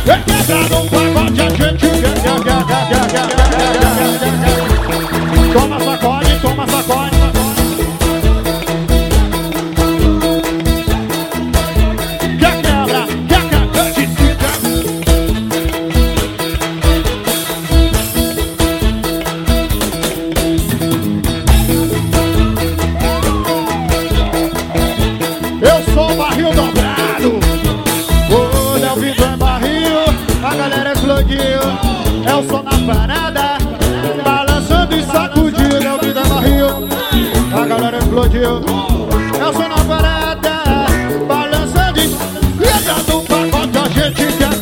Quebra no pacote, a gente toma sacode, toma sacode. Quer quebra, eu sou barril dobrado. O Léo Vitor é barril, a galera explodiu. Eu sou na parada, balançando e sacudindo. Léo Vitor é barril, a galera explodiu. Eu sou na parada, balançando e dando um pacote, a gente quer.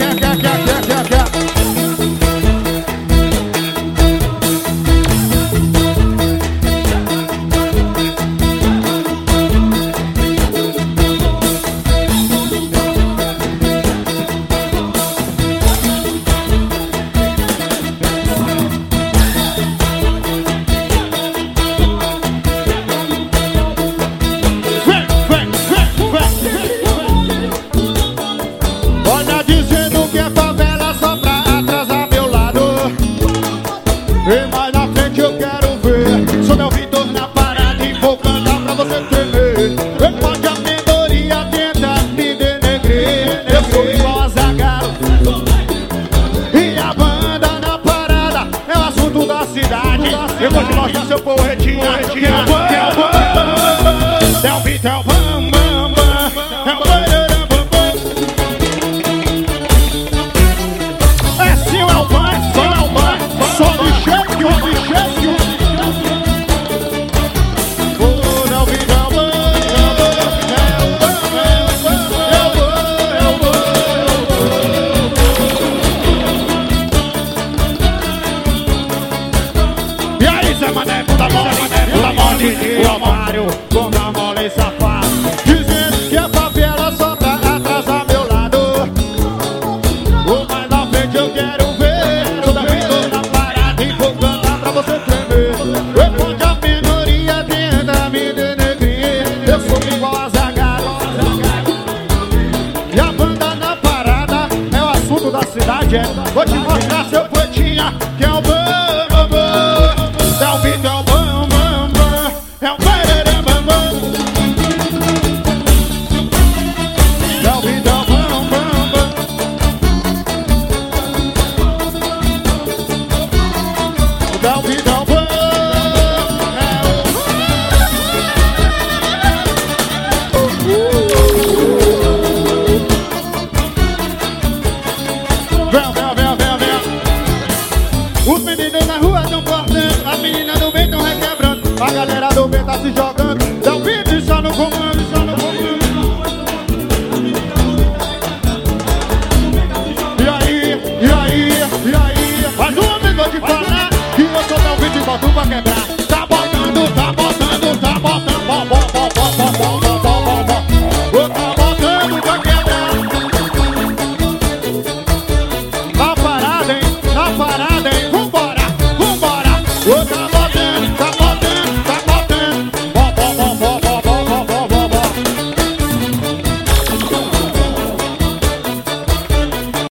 Dizendo que é favela só pra atrasar meu lado. E mais na frente eu quero ver. Sou Léo Vitor na parada e vou cantar pra você tremer. Pode a minoria tentar me denegrir. Eu sou igual a Zagalo e a banda na parada é o assunto da cidade. Eu vou te mostrar seu poetinha. Léo Vitor é o bam, bam, bam. É o bam. E aí, Zé Mané, bunda mole, o otário, bunda mole e safado. Dizendo que a favela só pra atrasar meu lado. O mais na frente eu quero ver. Toda vez tô na parada e vou cantar pra você tremer. Depois a minoria tenta me denegrir. Eu sou igual a Zagalo e a banda na parada é o assunto da cidade. Vou te mostrar seu poetinha, que é o bam, bam, bam. Léo Vitor é o bam, bam, bam. É o bam, bam, bam. Léo Vitor é o bam, bam, bam. Léo Vitor é o bam. Vem. Os meninos na rua tão cortando, as meninas do bem tão requebrando. A galera do bem tá se jogando.